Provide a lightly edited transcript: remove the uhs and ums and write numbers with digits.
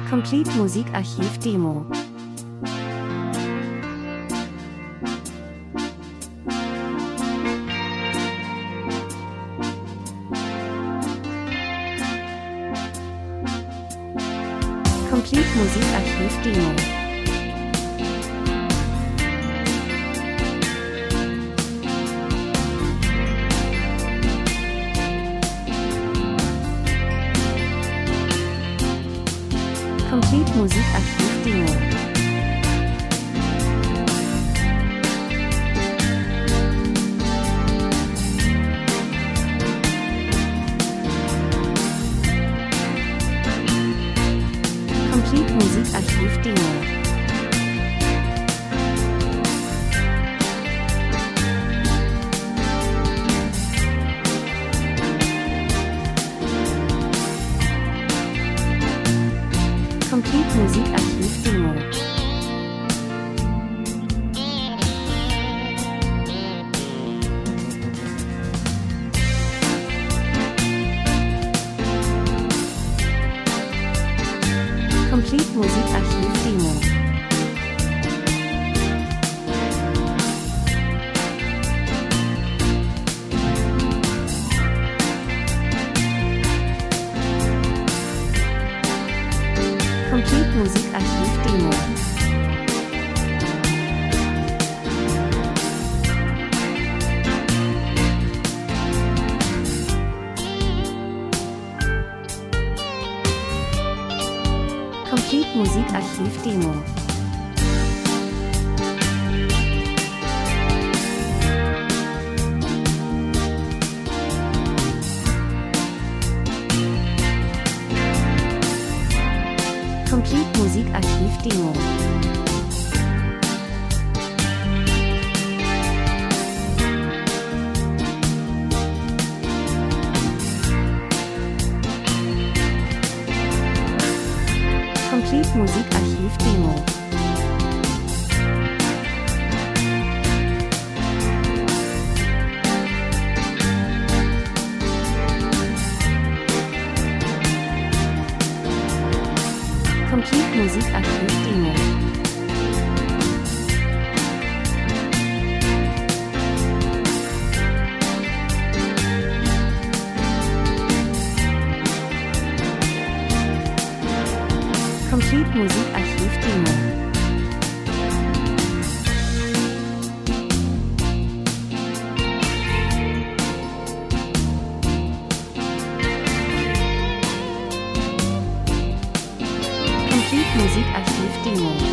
Complete Musikarchiv Demo. Complete Musikarchiv Demo. Complete Musikarchiv Demo. Complete Musikarchiv Demo. Complete Musikarchiv Demo. Complete Musikarchiv Demo. Complete Musikarchiv Demo. Complete Musikarchiv Demo. Complete Musikarchiv Demo. Complete Musikarchiv Demo. Complete Musikarchiv Demo. Complete Musikarchiv Demo. Complete Musikarchiv Demo.